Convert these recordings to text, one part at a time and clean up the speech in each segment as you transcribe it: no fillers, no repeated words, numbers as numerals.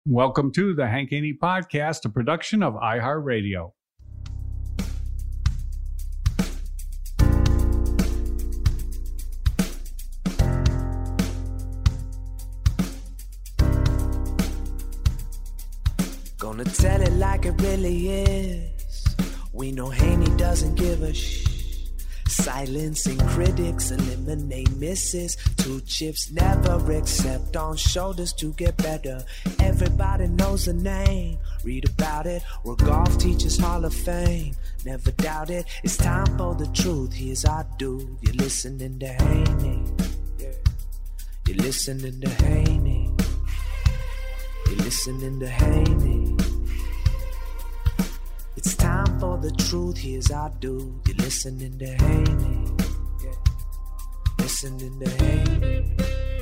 Welcome to the Hank Haney Podcast, a production of iHeartRadio. Gonna tell it like it really is. We know Haney doesn't give a Silencing critics, eliminate misses. 2 chips never accept on shoulders to get better. Everybody knows the name, read about it. We're golf teachers Hall of Fame, never doubt it. It's time for the truth, here's our dude. You're listening to Haney, you're listening to Haney, you're listening to Haney. It's time for the truth, here's our dude. You're listening to Haney, listening to Haney.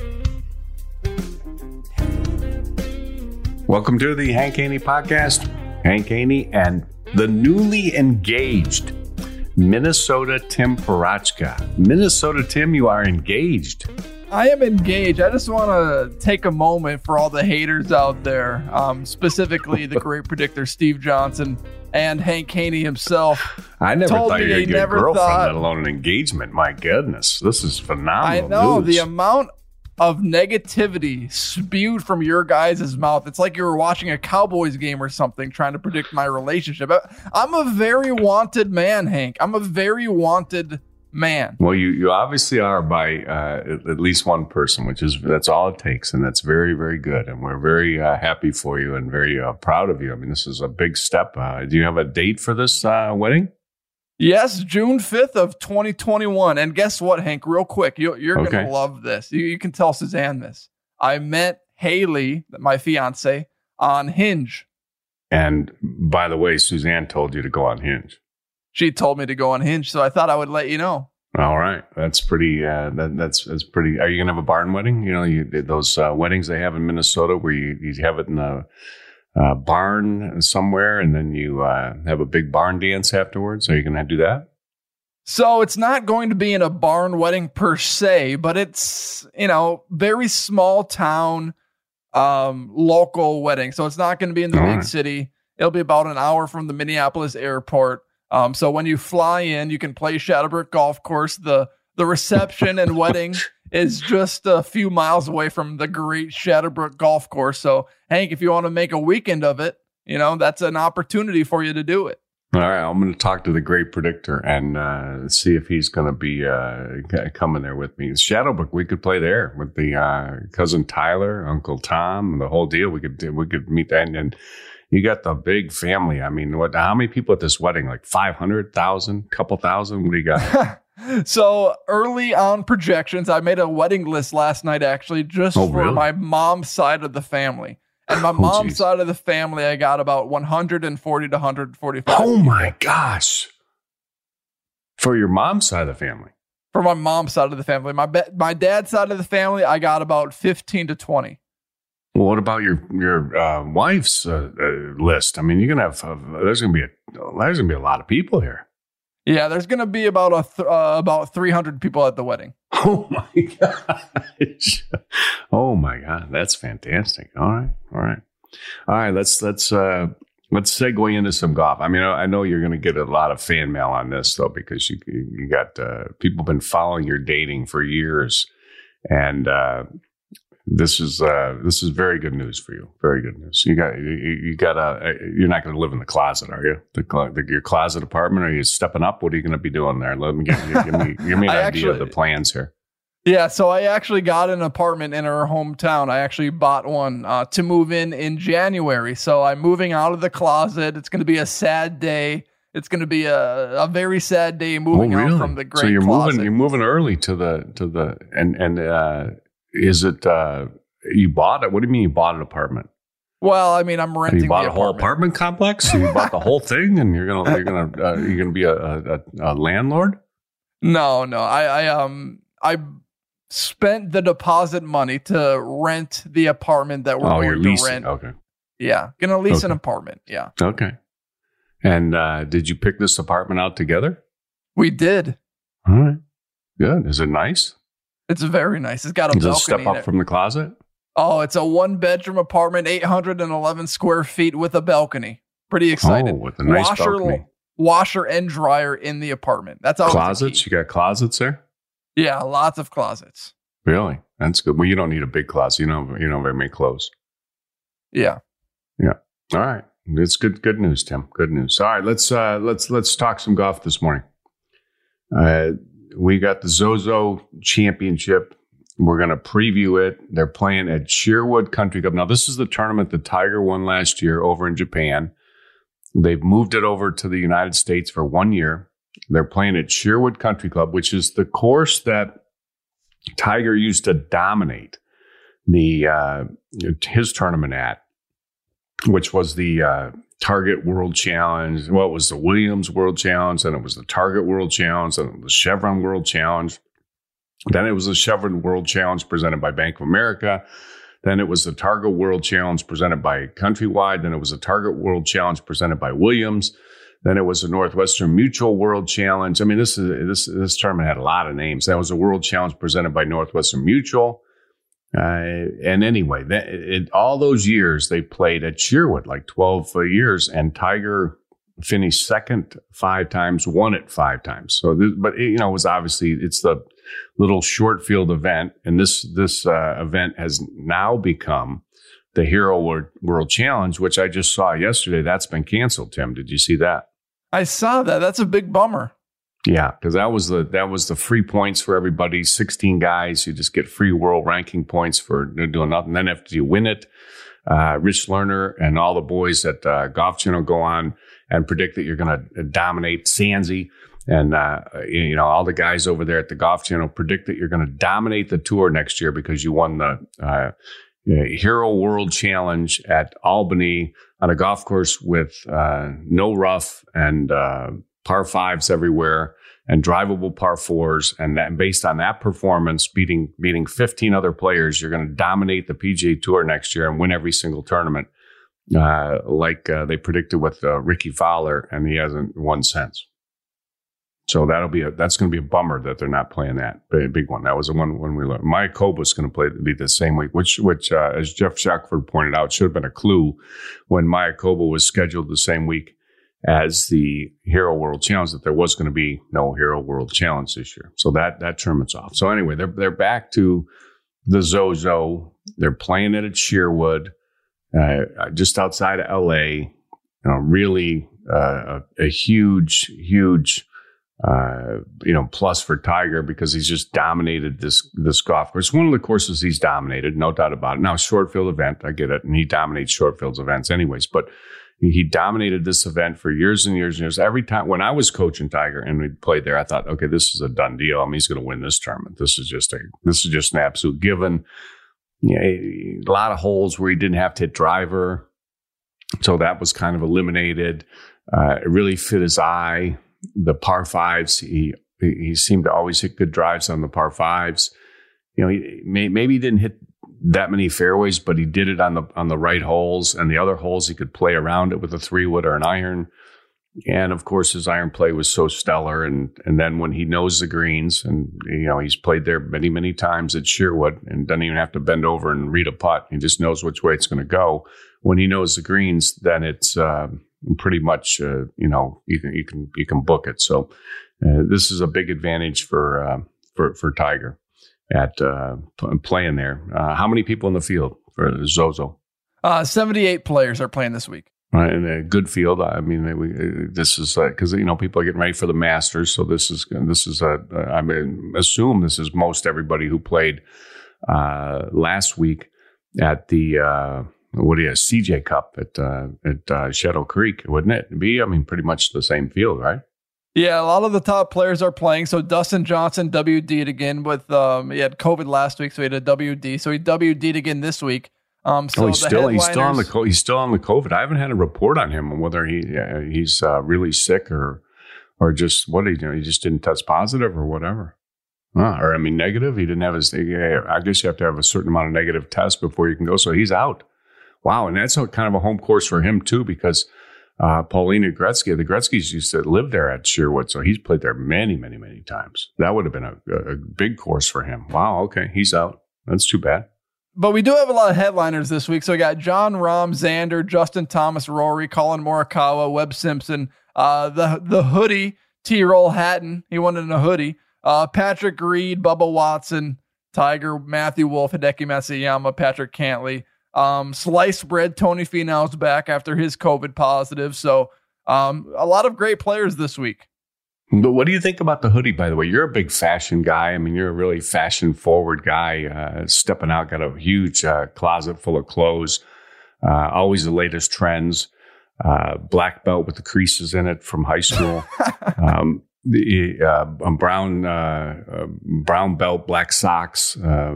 Welcome to the Hank Haney Podcast. Hank Haney and the newly engaged Minnesota Tim Parachka. Minnesota Tim, you are engaged. I am engaged. I just want to take a moment for all the haters out there, specifically the great predictor Steve Johnson and Hank Haney himself. I never thought you were going to get a girlfriend, let alone an engagement. My goodness, this is phenomenal. I know news. The amount of negativity spewed from your guys' mouth. It's like you were watching a Cowboys game or something, trying to predict my relationship. I'm a very wanted man, Hank. I'm a very wanted man. Well, you obviously are by at least one person, that's all it takes, and that's very, very good. And we're very happy for you and very proud of you. I mean, this is a big step. Do you have a date for this wedding? Yes, June 5th of 2021. And guess what, Hank? Real quick, you're going to love this. You can tell Suzanne this. I met Haley, my fiance, on Hinge. And by the way, Suzanne told you to go on Hinge. She told me to go on Hinge, so I thought I would let you know. All right, that's pretty. That's pretty. Are you gonna have a barn wedding? You know, those weddings they have in Minnesota where you have it in a barn somewhere, and then you have a big barn dance afterwards. Are you gonna do that? So it's not going to be in a barn wedding per se, but it's very small town, local wedding. So it's not going to be in the big city. It'll be about an hour from the Minneapolis airport. So when you fly in, you can play Shadowbrook Golf Course. The reception and wedding is just a few miles away from the great Shadowbrook Golf Course. So, Hank, if you want to make a weekend of it, that's an opportunity for you to do it. All right, I'm going to talk to the great predictor and see if he's going to be coming there with me. Shadowbrook, we could play there with the cousin Tyler, Uncle Tom, the whole deal. We could meet that and you got the big family. I mean, how many people at this wedding? Like 500,000, couple thousand? What do you got? So early on projections, I made a wedding list last night, actually, just for my mom's side of the family. And my mom's side of the family, I got about 140 to 145. Oh, my gosh. For your mom's side of the family? For my mom's side of the family. My dad's side of the family, I got about 15 to 20. Well, what about your wife's list? I mean, you're gonna have there's gonna be a lot of people here. Yeah, there's gonna be about 300 people at the wedding. Oh my gosh! Oh my god, that's fantastic. All right. Let's segue into some golf. I mean, I know you're gonna get a lot of fan mail on this though, because you got people been following your dating for years, and This is very good news for you. Very good news. You're not going to live in the closet, are you? Your closet apartment? Are you stepping up? What are you going to be doing there? Let me give me an idea of the plans here. Yeah, so I actually got an apartment in our hometown. I actually bought one to move in January. So I'm moving out of the closet. It's going to be a sad day. It's going to be a very sad day moving out from the great closet. So you're moving early to the is it you bought it? What do you mean you bought an apartment? Well, I mean, I'm renting. You bought a whole apartment complex. You bought the whole thing, and you're gonna be a landlord. No. I spent the deposit money to rent the apartment that we're going to rent. Okay. Yeah, gonna lease an apartment. Yeah. Okay. And did you pick this apartment out together? We did. All right. Good. Is it nice? It's very nice. It's got a balcony. Does it step up from the closet? Oh, it's a 1-bedroom apartment, 811 square feet with a balcony. Pretty excited. Oh, with a nice balcony. Washer and dryer in the apartment. That's always closets. You got closets there? Yeah, lots of closets. Really? That's good. Well, you don't need a big closet. You don't very many clothes. Yeah. Yeah. All right. It's good news, Tim. Good news. All right, let's talk some golf this morning. We got the Zozo Championship. We're going to preview it. They're playing at Sherwood Country Club. Now, this is the tournament that Tiger won last year over in Japan. They've moved it over to the United States for 1 year. They're playing at Sherwood Country Club, which is the course that Tiger used to dominate his tournament at, which was the Target World Challenge. Well, it was the Williams World Challenge, and it was the Target World Challenge, and it was the Chevron World Challenge. Then it was the Chevron World Challenge presented by Bank of America. Then it was the Target World Challenge presented by Countrywide. Then it was the Target World Challenge presented by Williams. Then it was the Northwestern Mutual World Challenge. I mean, this tournament had a lot of names. That was a World Challenge presented by Northwestern Mutual. And anyway, all those years they played at Sherwood, like 12 years, and Tiger finished second 5 times, won it 5 times. So, it was obviously, it's the little short field event, and this event has now become the Hero World Challenge, which I just saw yesterday. That's been canceled. Tim, did you see that? I saw that. That's a big bummer. Yeah, because that was the free points for everybody. 16 guys, you just get free world ranking points for doing nothing. Then after you win it, Rich Lerner and all the boys at Golf Channel go on and predict that you're going to dominate Sansi. And, all the guys over there at the Golf Channel predict that you're going to dominate the tour next year because you won the Hero World Challenge at Albany on a golf course with no rough and par 5s everywhere and drivable par 4s. And that, based on that performance, beating 15 other players, you're going to dominate the PGA Tour next year and win every single tournament, like they predicted with Ricky Fowler, and he hasn't won since. So that's going to be a bummer that they're not playing that big one. That was the one when we learned. Mayakoba is going to be the same week, which as Jeff Shackford pointed out, should have been a clue when Mayakoba was scheduled the same week as the Hero World Challenge, that there was going to be no Hero World Challenge this year. So that tournament's off. So anyway, they're back to the Zozo. They're playing it at Sherwood, just outside of LA. Really a huge plus for Tiger, because he's just dominated this golf course. One of the courses he's dominated, no doubt about it. Now, short field event, I get it, and he dominates short fields events anyways, but he dominated this event for years and years and years. Every time when I was coaching Tiger and we played there, I thought, okay, this is a done deal. I mean, he's going to win this tournament. This is just an absolute given. A lot of holes where he didn't have to hit driver, so that was kind of eliminated. It really fit his eye. The par 5s, he seemed to always hit good drives on the par 5s. Maybe he didn't hit that many fairways, but he did it on the right holes, and the other holes he could play around it with a 3-wood or an iron. And of course, his iron play was so stellar. And then when he knows the greens, and he's played there many, many times at Sherwood, and doesn't even have to bend over and read a putt. He just knows which way it's going to go. When he knows the greens, then it's pretty much you can book it. So this is a big advantage for Tiger at playing there. How many people in the field for Zozo? 78 players are playing this week. Right, and a good field. I mean, this is because people are getting ready for the Masters, so this is assume this is most everybody who played last week at the CJ Cup at Shadow Creek, wouldn't it be? I mean, pretty much the same field, right? Yeah, a lot of the top players are playing. So Dustin Johnson WD'd again with he had COVID last week, so he had a WD. So he WD'd again this week. He's still on the COVID. I haven't had a report on him on whether he's really sick or just what he just didn't test positive or whatever. Or negative. He didn't have his. I guess you have to have a certain amount of negative tests before you can go. So he's out. Wow, and that's kind of a home course for him too, because Paulina Gretzky, the Gretzkys used to live there at Sherwood, so he's played there many, many, many times. That would have been a big course for him. Wow, okay, he's out. That's too bad. But we do have a lot of headliners this week. So we got Jon Rahm, Xander, Justin Thomas, Rory, Colin Morikawa, Webb Simpson, the hoodie, Tyrrell Hatton. He won in a hoodie. Patrick Reed, Bubba Watson, Tiger, Matthew Wolff, Hideki Matsuyama, Patrick Cantley. Sliced bread, Tony Finau's back after his COVID positive. So a lot of great players this week. But what do you think about the hoodie, by the way? You're a big fashion guy. I mean, you're a really fashion-forward guy, stepping out, got a huge closet full of clothes, always the latest trends, black belt with the creases in it from high school, brown belt, black socks.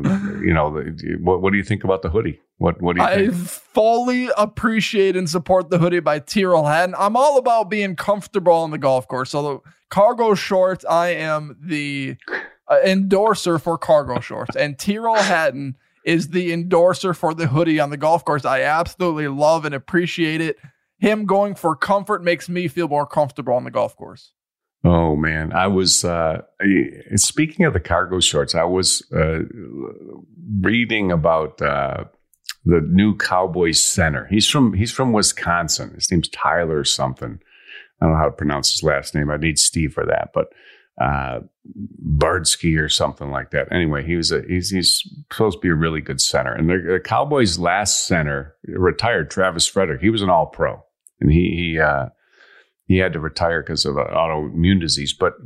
What do you think about the hoodie? What do you think? I fully appreciate and support the hoodie by Tyrrell Hatton. I'm all about being comfortable on the golf course. So the cargo shorts, I am the endorser for cargo shorts. And Tyrrell Hatton is the endorser for the hoodie on the golf course. I absolutely love and appreciate it. Him going for comfort makes me feel more comfortable on the golf course. Oh, man. I was, speaking of the cargo shorts, I was reading about the new Cowboys center. He's from Wisconsin. His name's Tyler or something. I don't know how to pronounce his last name. I need Steve for that, but Bardsky or something like that. Anyway, he's supposed to be a really good center. And the Cowboys' last center, retired Travis Frederick. He was an All-Pro, and he had to retire because of autoimmune disease. But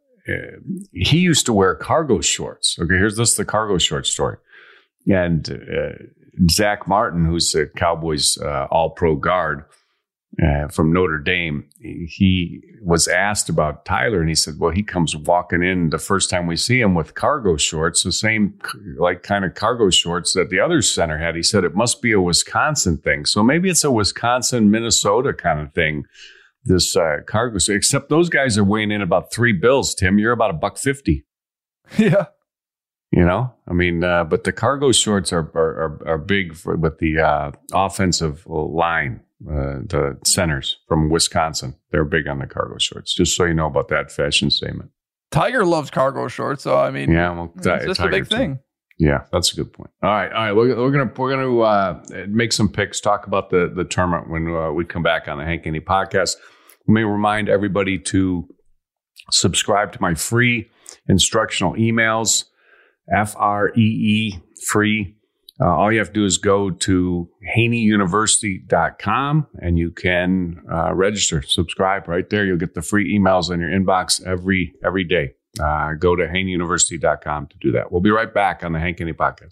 he used to wear cargo shorts. Okay, here's the cargo short story. And Zach Martin, who's the Cowboys All-Pro guard from Notre Dame, he was asked about Tyler, and he said, well, he comes walking in the first time we see him with cargo shorts, the same kind of cargo shorts that the other center had. He said it must be a Wisconsin thing. So maybe it's a Wisconsin, Minnesota kind of thing, this cargo, except those guys are weighing in about $3, Tim. You're about $1.50. Yeah. You know, I mean, but the cargo shorts are big with the offensive line, the centers from Wisconsin. They're big on the cargo shorts. Just so you know about that fashion statement. Tiger loves cargo shorts, so I mean, yeah, well, it's just a big thing. Yeah, that's a good point. All right. We're gonna make some picks. Talk about the tournament when we come back on the Hank Haney podcast. Let me remind everybody to subscribe to my free instructional emails. free. All you have to do is go to haneyuniversity.com and you can register, subscribe right there. You'll get the free emails in your inbox every day. Go to haneyuniversity.com to do that. We'll be right back on the Hank Haney podcast.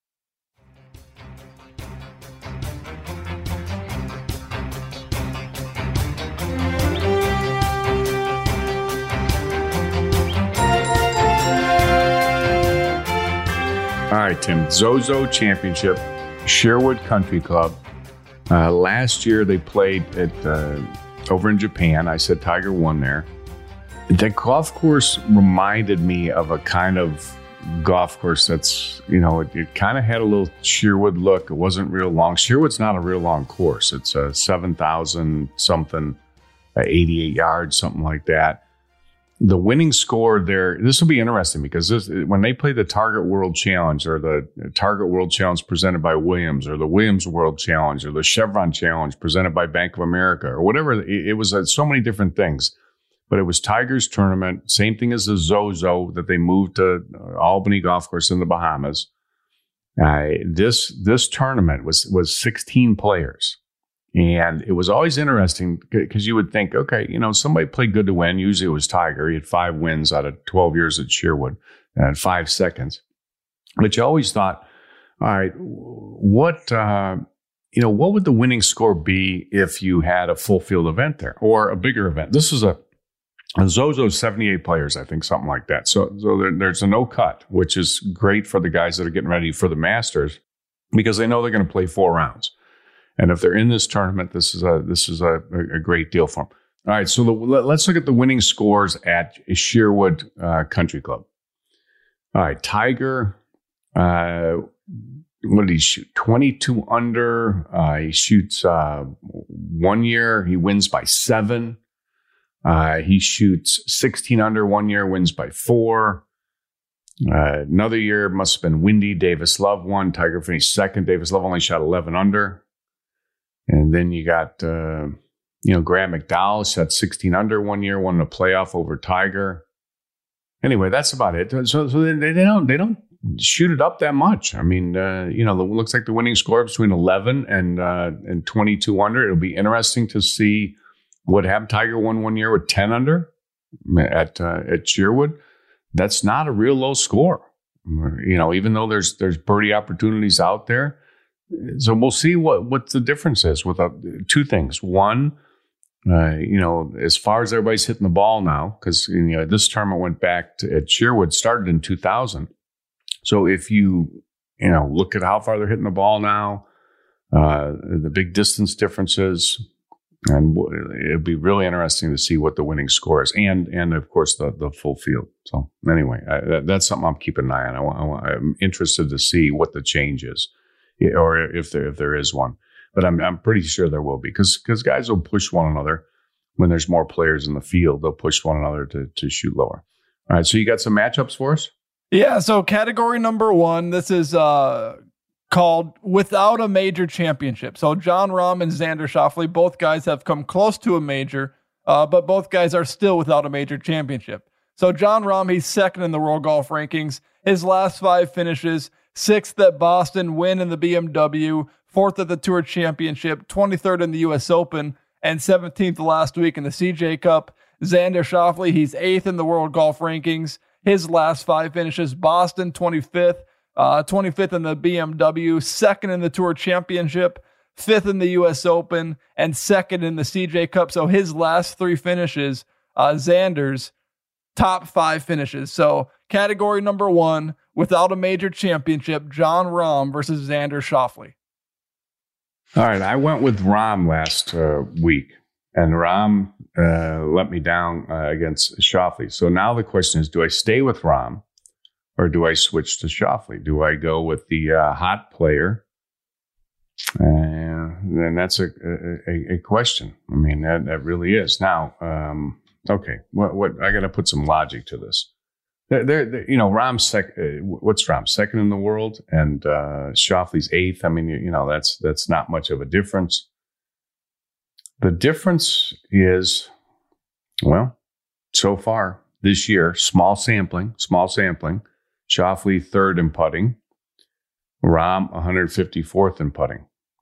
All right, Tim. Zozo Championship, Sherwood Country Club. Last year they played at over in Japan. I said Tiger won there. The golf course reminded me of a kind of golf course that's, it kind of had a little Sherwood look. It wasn't real long. Sherwood's not a real long course. It's a 7,000 something, 88 yards, something like that. The winning score there, this will be interesting because when they play the Target World Challenge or the Target World Challenge presented by Williams or the Williams World Challenge or the Chevron Challenge presented by Bank of America or whatever, it was so many different things. But it was Tiger's tournament, same thing as the Zozo that they moved to Albany Golf Course in the Bahamas. This tournament was 16 players. And it was always interesting because you would think, okay, somebody played good to win. Usually it was Tiger. He had 5 wins out of 12 years at Sherwood and 5 seconds. But you always thought, all right, what would the winning score be if you had a full field event there or a bigger event? This is a Zozo 78 players, I think, something like that. So there's a no cut, which is great for the guys that are getting ready for the Masters because they know they're going to play 4 rounds. And if they're in this tournament, this is a great deal for them. All right, so let's look at the winning scores at Sherwood Country Club. All right, Tiger, what did he shoot? 22 under. He shoots 1 year. He wins by 7. He shoots 16 under 1 year, wins by 4. Another year must have been windy. Davis Love won. Tiger finished second. Davis Love only shot 11 under. And then you got, Graham McDowell shot 16 under one year, won the playoff over Tiger. Anyway, that's about it. So they don't shoot it up that much. I mean, it looks like the winning score between 11 and 22 under. It'll be interesting to see what happened. Tiger won one year with 10 under at Sherwood. That's not a real low score, even though there's birdie opportunities out there. So we'll see what the difference is with two things. One, as far as everybody's hitting the ball now, because this tournament went back at Sherwood, started in 2000. So if you look at how far they're hitting the ball now, the big distance differences. And it'd be really interesting to see what the winning score is, and of course the full field. So anyway, that's something I'm keeping an eye on. I'm interested to see what the change is, or if there is one. But I'm pretty sure there will be, because guys will push one another when there's more players in the field. They'll push one another to shoot lower. All right, so you got some matchups for us? Yeah. So category number 1. This is called Without a Major Championship. So Jon Rahm and Xander Schauffele, both guys have come close to a major, but both guys are still without a major championship. So Jon Rahm, he's second in the world golf rankings. His last 5 finishes: 6th at Boston, win in the BMW, 4th at the Tour Championship, 23rd in the U.S. Open, and 17th last week in the CJ Cup. Xander Schauffele, he's 8th in the world golf rankings. His last 5 finishes: Boston, 25th, 25th in the BMW, 2nd in the Tour Championship, 5th in the U.S. Open, and 2nd in the CJ Cup. So his last 3 finishes, Xander's top 5 finishes. So category number 1, without a major championship, Jon Rahm versus Xander Schauffele. All right, I went with Rahm last week, and Rahm let me down against Schauffele. So now the question is, do I stay with Rahm, or do I switch to Schauffele? Do I go with the hot player? And that's a question. I mean, that really is. Now, okay, what I got to put some logic to this. Rahm's second. What's Rahm? Second in the world, and Schauffele's 8th. I mean, that's not much of a difference. The difference is, well, so far this year, small sampling. Schauffele 3rd in putting, Rahm 154th in putting.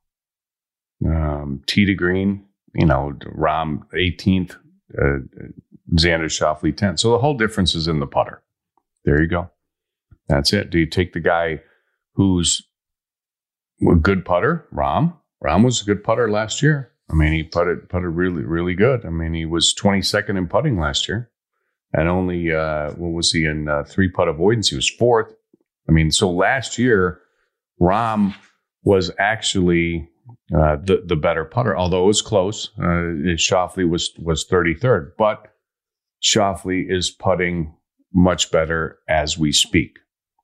Tee to green, Rahm 18th, Xander Schauffele 10th. So the whole difference is in the putter. There you go. That's it. Do you take the guy who's a good putter? Rahm was a good putter last year. I mean, he putted really, really good. I mean, he was 22nd in putting last year. And only, what was he in 3-putt avoidance? He was 4th. I mean, so last year, Rahm was actually the better putter, although it was close. Schauffele was 33rd, but Schauffele is putting much better as we speak.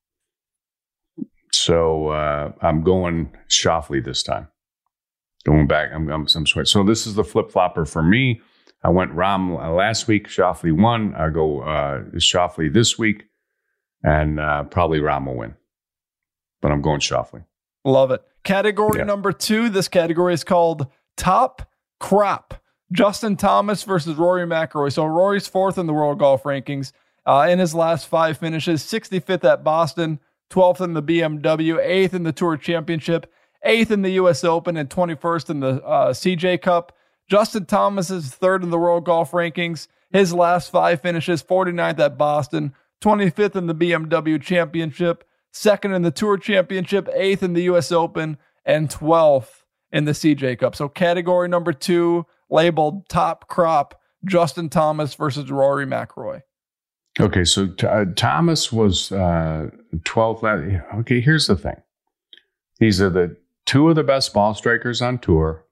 So I'm going Schauffele this time. Going back, I'm switching. So this is the flip-flopper for me. I went Rahm last week. Schauffele won. I go Schauffele this week, and probably Rahm will win. But I'm going Schauffele. Love it. Category number 2. This category is called Top Crop. Justin Thomas versus Rory McIlroy. So Rory's 4th in the world golf rankings. In his last 5 finishes: 65th at Boston, 12th in the BMW, 8th in the Tour Championship, 8th in the U.S. Open, and 21st in the CJ Cup. Justin Thomas is 3rd in the world golf rankings. His last 5 finishes: 49th at Boston, 25th in the BMW Championship, 2nd in the Tour Championship, 8th in the U.S. Open, and 12th in the CJ Cup. So category number 2, labeled Top Crop, Justin Thomas versus Rory McIlroy. Okay, so Thomas was 12th. Okay, here's the thing. These are the 2 of the best ball strikers on tour.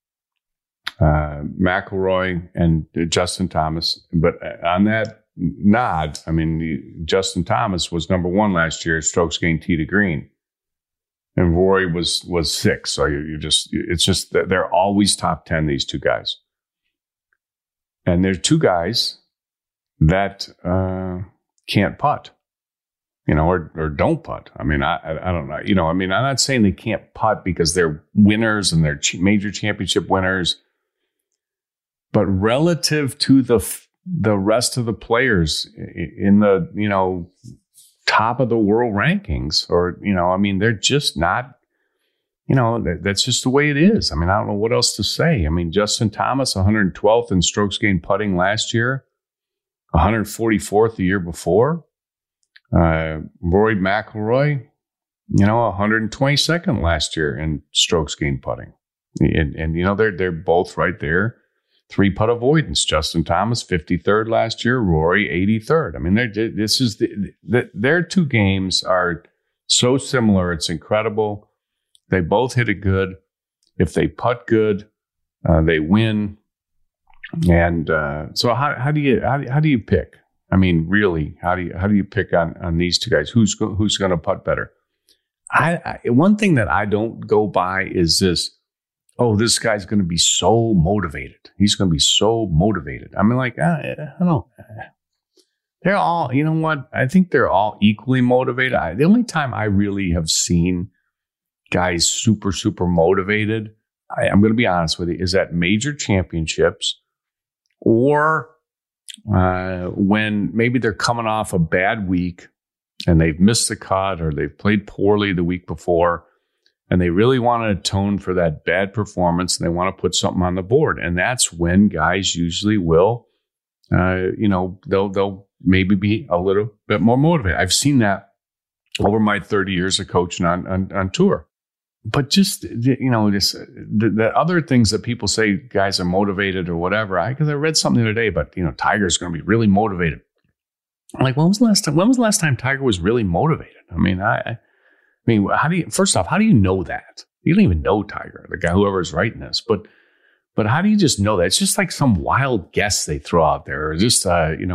McIlroy and Justin Thomas. But on that nod, I mean, Justin Thomas was number 1 last year, strokes gained tee to green. And Rory was 6. So it's just that they're always top 10, these 2 guys. And they're 2 guys that can't putt. or don't putt. I mean, I don't know. I mean, I'm not saying they can't putt because they're winners and they're major championship winners, but relative to the rest of the players in the, top of the world rankings, or, I mean, they're just not, that's just the way it is. I mean, I don't know what else to say. I mean, Justin Thomas, 112th in strokes gained putting last year, 144th the year before. Rory McIlroy, 122nd last year in strokes gained putting. And they're both right there. 3-putt avoidance. Justin Thomas, 53rd last year. Rory, 83rd. I mean, their two games are so similar. It's incredible. They both hit it good. If they putt good, they win. And so how do you pick? I mean, really, how do you pick on these two guys? Who's going to putt better? One thing that I don't go by is this. Oh, this guy's going to be so motivated. He's going to be so motivated. I mean, I don't know. They're all, you know what? I think they're all equally motivated. The only time I really have seen guys super, super motivated, I'm going to be honest with you, is at major championships, or when maybe they're coming off a bad week and they've missed the cut or they've played poorly the week before, and they really want to atone for that bad performance, and they want to put something on the board. And that's when guys usually will, they'll maybe be a little bit more motivated. I've seen that over my 30 years of coaching on tour. But just, the other things that people say guys are motivated or whatever, because I read something the other day, but, Tiger's going to be really motivated. I'm like, when was the last time Tiger was really motivated? I mean, how do you know that? You don't even know Tiger, the guy, whoever's writing this, but how do you just know that? It's just like some wild guess they throw out there, or just,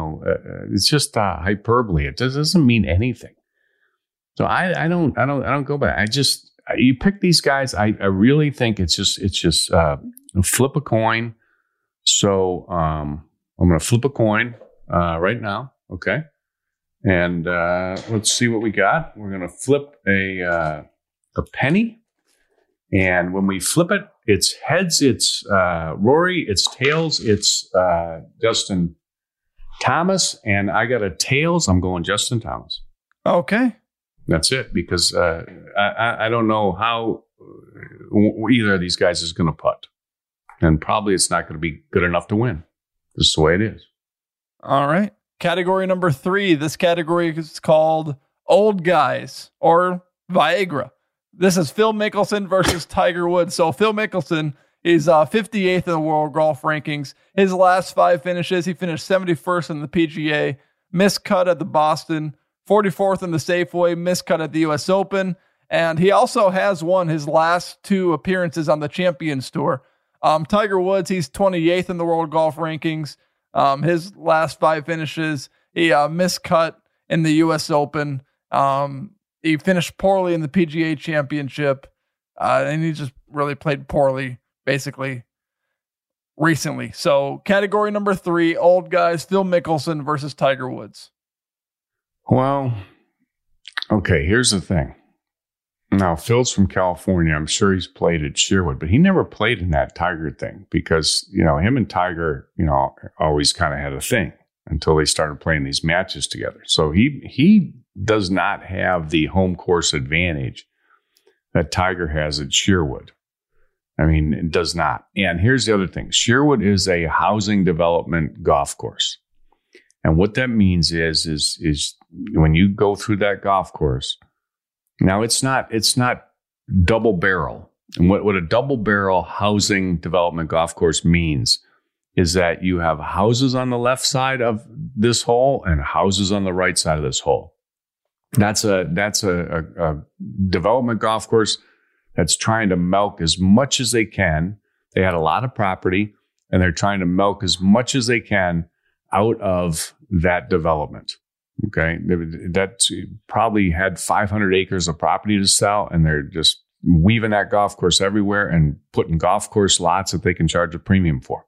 it's just hyperbole. It doesn't mean anything. So I don't go by. You pick these guys. I really think it's just flip a coin. So I'm going to flip a coin right now. Okay. And let's see what we got. We're going to flip a penny. And when we flip it, it's heads, it's Rory, it's tails, it's Justin Thomas. And I got a tails. I'm going Justin Thomas. Okay. That's it, because I don't know how either of these guys is going to putt. And probably it's not going to be good enough to win. This is the way it is. All right. Category number 3. This category is called Old Guys, or Viagra. This is Phil Mickelson versus Tiger Woods. So Phil Mickelson is 58th in the world golf rankings. His last 5 finishes, he finished 71st in the PGA, missed cut at the Boston, 44th in the Safeway, missed cut at the U.S. Open, and he also has won his last 2 appearances on the Champions Tour. Tiger Woods, he's 28th in the world golf rankings. His last 5 finishes, he missed cut in the U.S. Open. He finished poorly in the PGA Championship, and he just really played poorly, basically, recently. So, category number 3, old guys, Phil Mickelson versus Tiger Woods. Well, okay, here's the thing. Now, Phil's from California. I'm sure he's played at Sherwood, but he never played in that Tiger thing because, him and Tiger, always kind of had a thing until they started playing these matches together. So he does not have the home course advantage that Tiger has at Sherwood. I mean, it does not. And here's the other thing. Sherwood is a housing development golf course. And what that means is when you go through that golf course, now it's not double barrel. And what a double barrel housing development golf course means is that you have houses on the left side of this hole and houses on the right side of this hole. That's a development golf course that's trying to milk as much as they can. They had a lot of property and they're trying to milk as much as they can out of that development. Okay. That probably had 500 acres of property to sell, and they're just weaving that golf course everywhere and putting golf course lots that they can charge a premium for.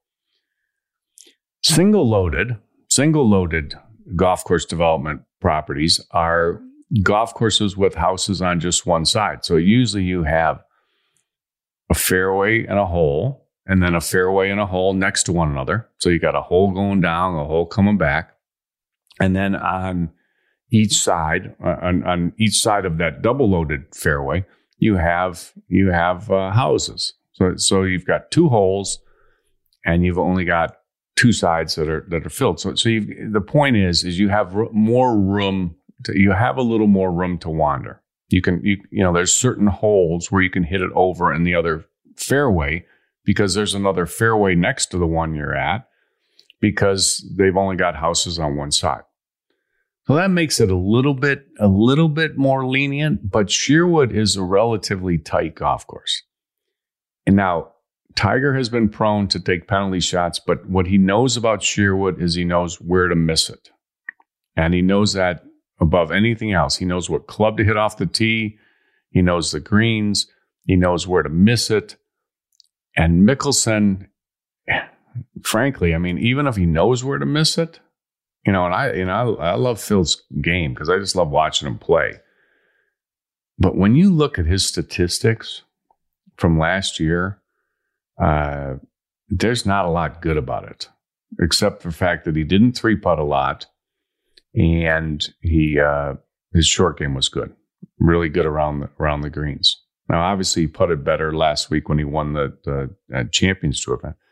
Single loaded golf course development properties are golf courses with houses on just one side. So usually you have a fairway and a hole, and then a fairway and a hole next to one another. So you got a hole going down, a hole coming back. And then on each side, on each side of that double loaded fairway, you have houses. So you've got two holes, and you've only got two sides that are filled. So the point is you have more room. You have a little more room to wander. You there's certain holes where you can hit it over in the other fairway because there's another fairway next to the one you're at because they've only got houses on one side. So that makes it a little bit more lenient, but Sherwood is a relatively tight golf course. And now Tiger has been prone to take penalty shots, but what he knows about Sherwood is he knows where to miss it. And he knows that above anything else. He knows what club to hit off the tee. He knows the greens. He knows where to miss it. And Mickelson, frankly, I mean, even if he knows where to miss it, and I love Phil's game because I just love watching him play. But when you look at his statistics from last year, there's not a lot good about it, except for the fact that he didn't three-putt a lot, and his short game was good, really good around the greens. Now, obviously, he putted better last week when he won the Champions Tour event.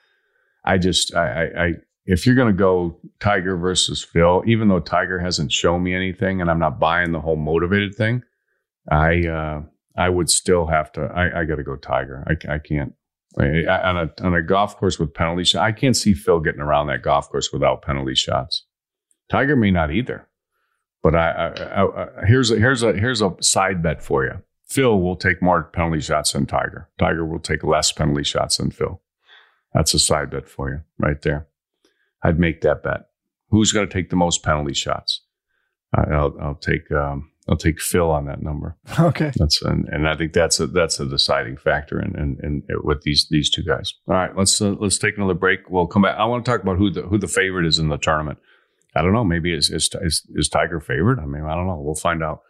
If you're going to go Tiger versus Phil, even though Tiger hasn't shown me anything, and I'm not buying the whole motivated thing, I would still have to. I got to go Tiger. I can't. On a golf course with penalty shots, I can't see Phil getting around that golf course without penalty shots. Tiger may not either, but here's a side bet for you. Phil will take more penalty shots than Tiger. Tiger will take less penalty shots than Phil. That's a side bet for you right there. I'd make that bet. Who's going to take the most penalty shots? I'll take Phil on that number. Okay. And I think that's a deciding factor in with these two guys. All right, let's take another break. We'll come back. I want to talk about who the favorite is in the tournament. I don't know. Maybe is Tiger favorite? I mean, I don't know. We'll find out.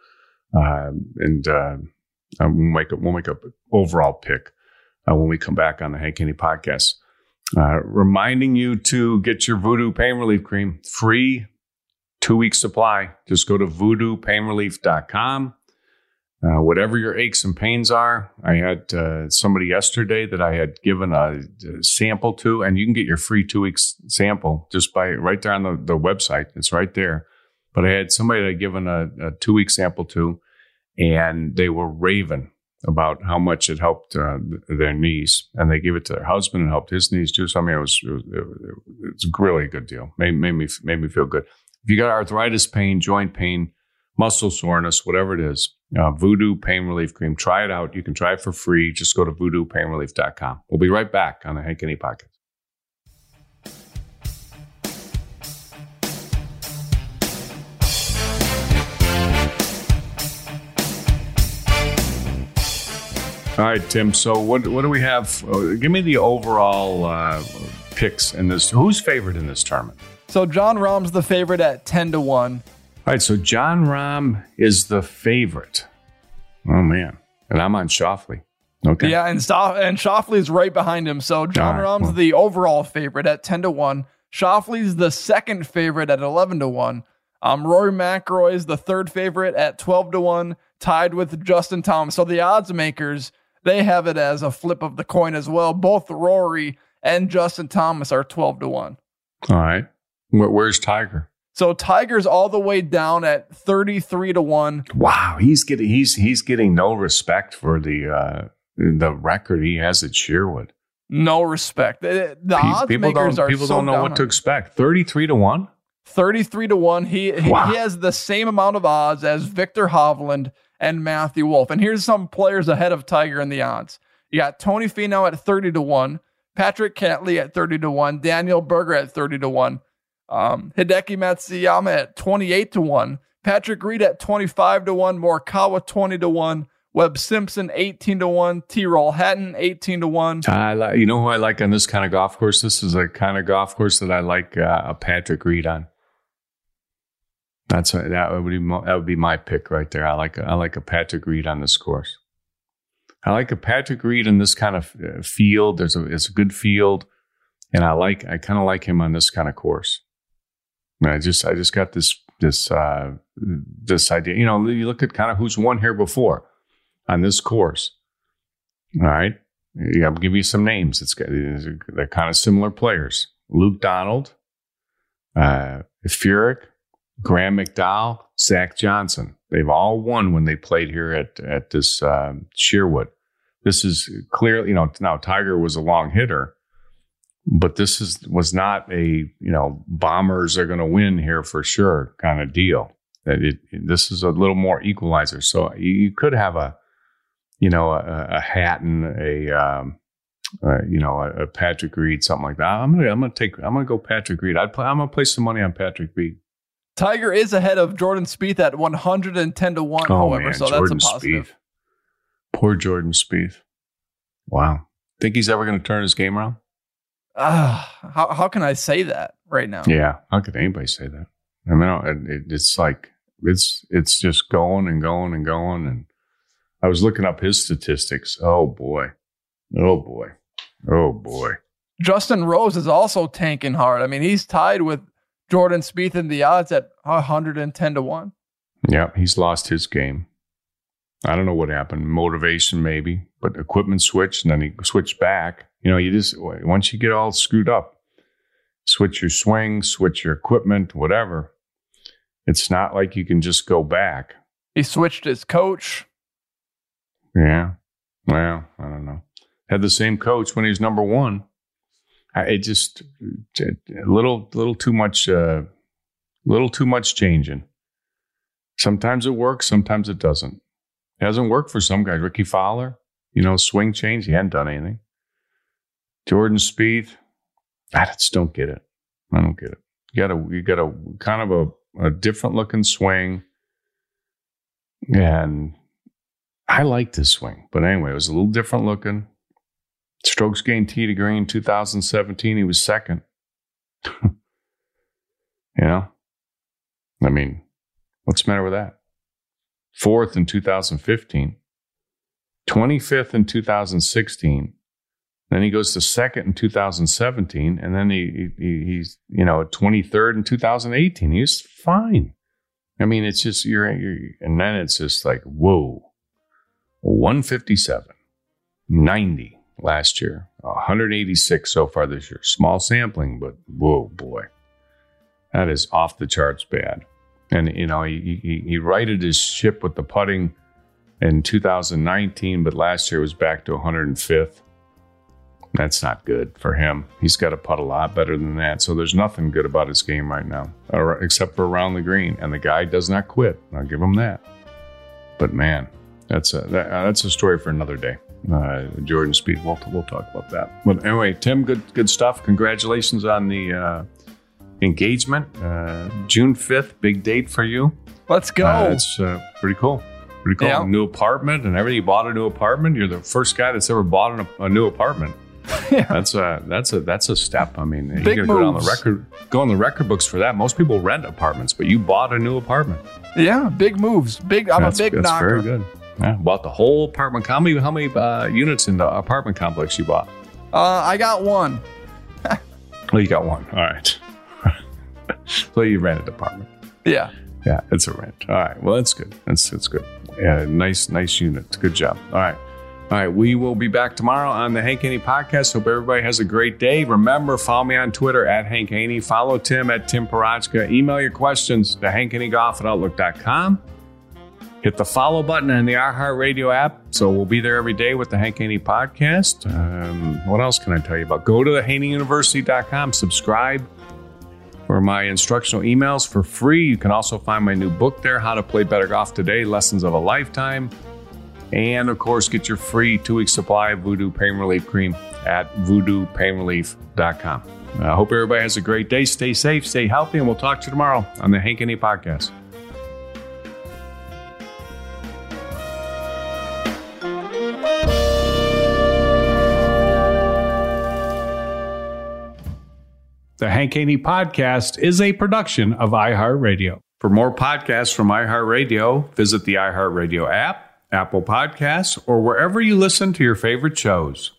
We'll make a overall pick when we come back on the Hank Haney podcast. Reminding you to get your Voodoo Pain Relief Cream free 2-week supply. Just go to voodoopainrelief.com. Whatever your aches and pains are, I had somebody yesterday that I had given a sample to, and you can get your free 2-week sample just by right there on the website. It's right there. But I had somebody that I'd given a 2-week sample to, and they were raving about how much it helped their knees, and they gave it to their husband and helped his knees too. So I mean, it's really a good deal. Made me feel good. If you got arthritis pain, joint pain, muscle soreness, whatever it is, Voodoo Pain Relief Cream, try it out. You can try it for free. Just go to voodoopainrelief.com. We'll be right back on the Hank Haney Podcast. All right, Tim. So what do we have? Give me the overall picks in this. Who's favored in this tournament? So Jon Rahm's the favorite at 10-1. All right, so Jon Rahm is the favorite. Oh man, and I'm on Schauffele. Okay. Yeah, and Schauffele's right behind him. So Jon Rahm's the overall favorite at 10-1. Schauffele's the second favorite at 11-1. Rory McIlroy is the third favorite at 12-1, tied with Justin Thomas. So the odds makers, they have it as a flip of the coin as well. Both Rory and Justin Thomas are 12-1. All right. Where's Tiger? So Tiger's all the way down at 33-1. Wow, he's getting no respect for the record he has at Sherwood. No respect. The odds makers are people so don't know what to expect. 33-1. 33-1. He has the same amount of odds as Victor Hovland and Matthew Wolff. And here's some players ahead of Tiger in the odds. You got Tony Finau at 30-1, Patrick Cantlay at 30-1, Daniel Berger at 30-1, Hideki Matsuyama at 28-1, Patrick Reed at 25-1, Morikawa 20-1, Webb Simpson 18-1, Tyrrell Hatton 18-1. You know who I like on this kind of golf course? This is a kind of golf course that I like a Patrick Reed on. That would be my pick right there. I like a Patrick Reed on this course. I like a Patrick Reed in this kind of field. It's a good field, and I kind of like him on this kind of course. And I just got this idea. You know, you look at kind of who's won here before on this course. All right, I'll give you some names. They're kind of similar players: Luke Donald, Furyk, Graham McDowell, Zach Johnson. They've all won when they played here at this Sherwood. This is clearly, you know, now Tiger was a long hitter, but this was not a, you know, Bombers are going to win here for sure kind of deal. This is a little more equalizer. So you could have a Hatton, a Patrick Reed, something like that. I'm gonna go Patrick Reed. I'm gonna place some money on Patrick Reed. Tiger is ahead of Jordan Spieth at 110-1, however, man, so Jordan that's a positive. Spieth. Poor Jordan Spieth. Wow. Think he's ever going to turn his game around? How can I say that right now? Yeah, how could anybody say that? I mean, it's like it's just going and going and going. And I was looking up his statistics. Oh boy. Justin Rose is also tanking hard. I mean, he's tied with Jordan Spieth in the odds at 110-1. Yeah, he's lost his game. I don't know what happened. Motivation maybe, but equipment switched and then he switched back. You know, once you get all screwed up, switch your swing, switch your equipment, whatever. It's not like you can just go back. He switched his coach. Yeah. Well, I don't know. Had the same coach when he was number one. It just a little too much changing. Sometimes it works, sometimes it doesn't. It hasn't worked for some guys. Ricky Fowler, you know, swing change, he hadn't done anything. Jordan Spieth, I just don't get it. I don't get it. You got a kind of a different looking swing, and I like this swing, but anyway, it was a little different looking. Strokes gained tee to green 2017. He was second. You know, I mean, what's the matter with that? Fourth in 2015, 25th in 2016. Then he goes to second in 2017, and then he's 23rd in 2018. He's fine. I mean, it's just and then it's just like whoa, 157, 90 last year, 186 so far this year. Small sampling, but whoa, boy, that is off the charts bad. And, you know, he righted his ship with the putting in 2019, but last year was back to 105th. That's not good for him. He's got to putt a lot better than that. So there's nothing good about his game right now, except for around the green. And the guy does not quit. I'll give him that. But, man, that's a story for another day. Jordan Spieth, we'll talk about that. But anyway, Tim, good stuff. Congratulations on the engagement. June 5th, big date for you. Let's go. It's pretty cool. Yeah. New apartment and everything. You bought a new apartment. You're the first guy that's ever bought a new apartment. Yeah. That's a step. I mean, big you're moves. Go on the record books for that. Most people rent apartments, but you bought a new apartment. Yeah, big moves. I'm a big knocker. That's very good. Yeah, bought the whole apartment. How many units in the apartment complex you bought? I got one. Oh, you got one. All right. So you rented an apartment. Yeah. Yeah, it's a rent. All right. Well, that's good. That's good. Yeah, nice unit. Good job. All right. We will be back tomorrow on the Hank Haney Podcast. Hope everybody has a great day. Remember, follow me on Twitter at Hank Haney. Follow Tim at Tim Parachka. Email your questions to hankhaney.golf@outlook.com. Hit the follow button on the iHeartRadio app. So we'll be there every day with the Hank Haney Podcast. What else can I tell you about? Go to thehaneyuniversity.com. Subscribe for my instructional emails for free. You can also find my new book there, How to Play Better Golf Today, Lessons of a Lifetime. And, of course, get your free 2-week supply of Voodoo Pain Relief Cream at voodoopainrelief.com. I hope everybody has a great day. Stay safe, stay healthy, and we'll talk to you tomorrow on the Hank Haney Podcast. The Hank Haney Podcast is a production of iHeartRadio. For more podcasts from iHeartRadio, visit the iHeartRadio app, Apple Podcasts, or wherever you listen to your favorite shows.